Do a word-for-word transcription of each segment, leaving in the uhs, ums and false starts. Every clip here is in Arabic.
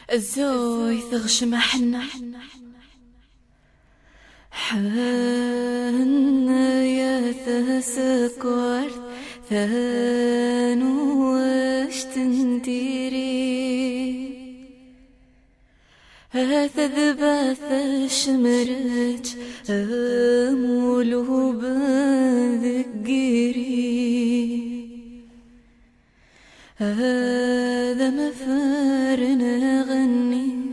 الزوي تغشم حنا حنا يا تسكر ثانو واش تنديري هذا ذباث شمرج أمولو بذكيري هذا مفارنا غنيث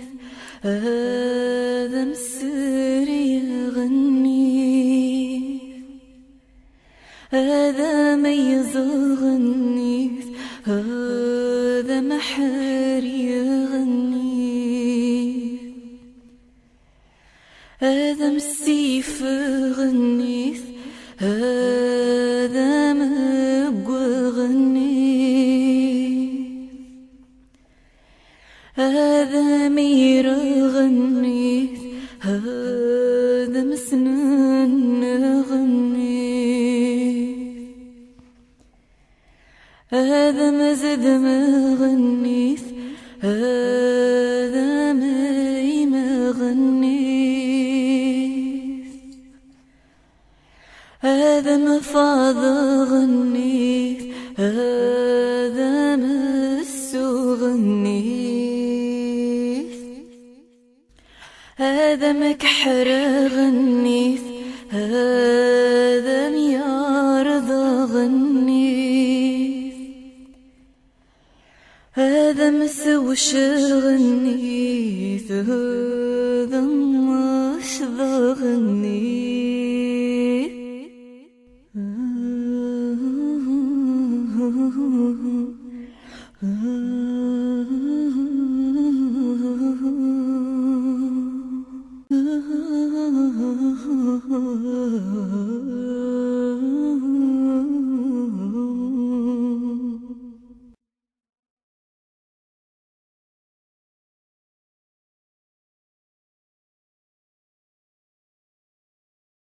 هذا مسري غنيث هذا ميز غنيث هذا محاري غنيث هذا مسيف غنيث هذا مقوى غنيث هذا مير غنيث هذا مسنن غنيث هذا مزد مغنيث هذا ميم غنيث هذا مفاض غنيث هذا مسو غنيث هذا مكحر غنيث هذا ميارض غنيث هذا مسوش غنيث هذا مشذ غنيث